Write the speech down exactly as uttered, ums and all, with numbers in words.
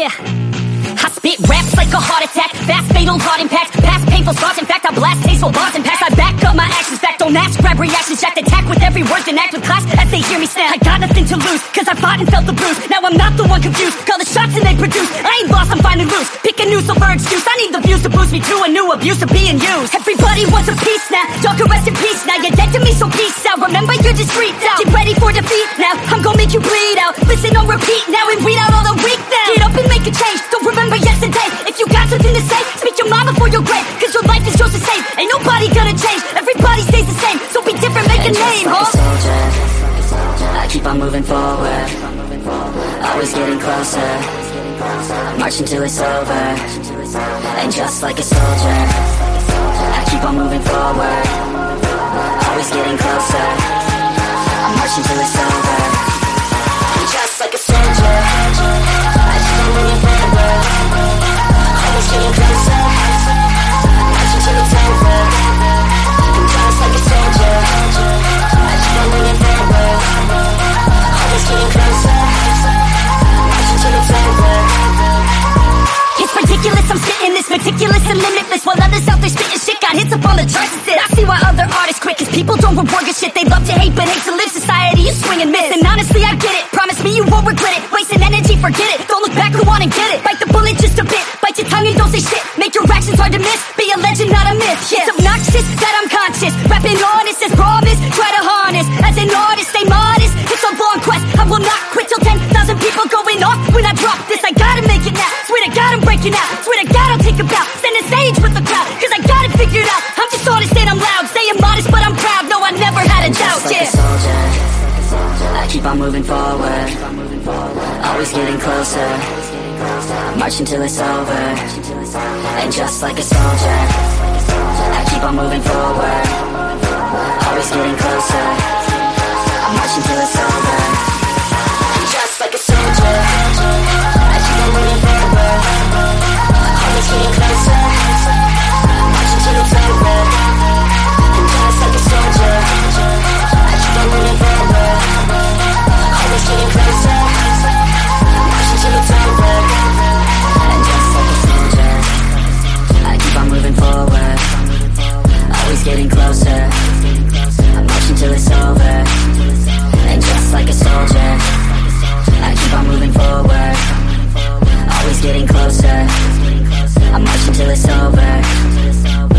Yeah, I spit raps like a heart attack, fast fatal heart impact, past painful scars. In fact, I blast tasteful bars and packs. I back up my actions, fact don't ask, grab reactions, jacked attack with every word, then act with class as they hear me snap. I got nothing to lose, cause I fought and felt the bruise. Now I'm not the one confused, call the shots and they produce. I ain't lost, I'm finding loose, pick a new silver excuse. I need the views to boost me to a new abuse of being used. Everybody wants a piece now, darker rest in peace now. You're dead to me, so peace out, remember you're just freaked out. Get ready for defeat now, I'm gonna make you bleed out. Listen on repeat now and weed out all the weak now. Get up and make a change, don't remember yesterday. If you got something to say, speak your mind before your grave, cause your life is yours to save. Ain't nobody gonna change, everybody stays the same. So be different, make a name, like huh? a soldier, I keep on moving forward, always getting closer, marching till it's over. And just like a soldier, I keep on moving forward, always getting closer, I'm marching till it's over. And just like a soldier, I keep on moving forward, always getting closer, marching till it's over. And just like a soldier, I keep on moving forward, always getting closer, marching till it's over. It's ridiculous, I'm spitting this meticulous and limitless, while others out there spitting shit got hits up on the charts and sit. I see why other artists quit, cause people don't reward good shit. They love to hate but hate to live. Society is swing and miss, and honestly I get it. Promise me you won't regret it, wasting energy, forget it. Don't look back, go on and get it. Bite the bullet just a bit, bite your tongue and don't say shit. Make your actions hard to miss, be a legend not a myth. Yeah. It's obnoxious that I'm conscious, rapping honest as promise. Try to harness, as an artist stay modest. It's a long quest, I will not quit till ten thousand people going off when I drop this. I gotta make it now, swear to God I'm breaking out. Swear to God I'll take a bow, stand the stage with the crowd, cause I got it figured out. I'm just honest and I'm loud, saying modest but I'm proud. No, I never had a doubt, Just like yeah. a soldier, I keep on moving forward, always getting closer, marching till it's over. And just like a soldier, I keep on moving forward, always getting closer, I'm marching till it's over. And just like a soldier, I keep on moving forward, always getting closer, marching till it's over. And just like a soldier, I keep on moving forward, always getting closer, marching till it's over. And just like a soldier, I keep on moving forward, always getting closer, I'm marching till it's over. And just like a soldier, I keep on moving forward, always getting closer, I'm marching till it's over.